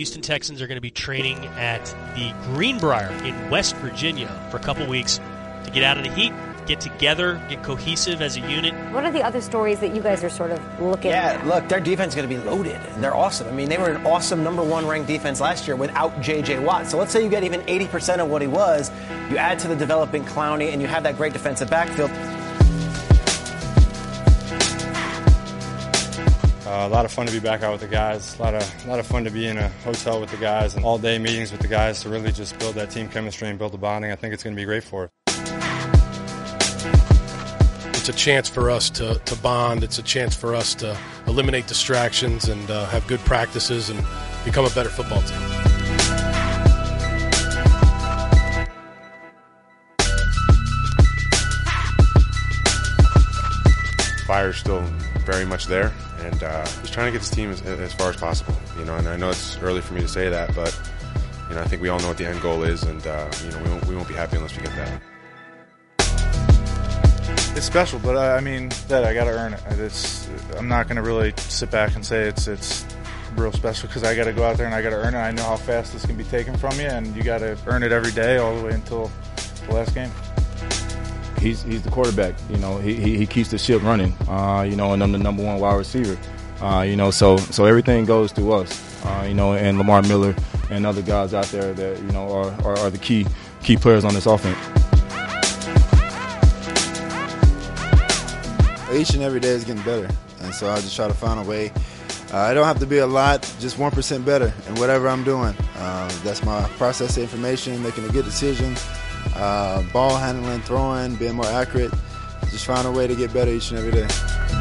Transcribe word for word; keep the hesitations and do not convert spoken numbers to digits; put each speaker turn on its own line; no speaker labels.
Houston Texans are going to be training at the Greenbrier in West Virginia for a couple weeks to get out of the heat, get together, get cohesive as a unit.
What are the other stories that you guys are sort of looking
yeah,
at?
Yeah, look, their defense is going to be loaded, and they're awesome. I mean, they were an awesome number one ranked defense last year without J J. Watt. So let's say you get even eighty percent of what he was, you add to the developing Clowney, and you have that great defensive backfield.
Uh, a lot of fun to be back out with the guys. A lot of, a lot of fun to be in a hotel with the guys and all-day meetings with the guys to really just build that team chemistry and build the bonding. I think it's going to be great for us.
It's a chance for us to, to bond. It's a chance for us to eliminate distractions and uh, have good practices and become a better football team.
Fire's still very much there, and uh, just trying to get this team as, as far as possible. You know, and I know it's early for me to say that, but you know, I think we all know what the end goal is, and uh, you know, we won't, we won't be happy unless we get that.
It's special, but I mean, that I got to earn it. It's, I'm not going to really sit back and say it's it's real special because I got to go out there and I got to earn it. I know how fast this can be taken from you, and you got to earn it every day all the way until the last game.
He's he's the quarterback. You know, he he, he keeps the ship running. Uh, you know, and I'm the number one wide receiver. Uh, you know, so so everything goes through us. Uh, you know, and Lamar Miller and other guys out there that you know are are, are the key key players on this offense.
Each and every day is getting better, and so I just try to find a way. Uh, I don't have to be a lot, just one percent better in whatever I'm doing. Uh, that's my process of information, making a good decision, uh, ball handling, throwing, being more accurate. Just find a way to get better each and every day.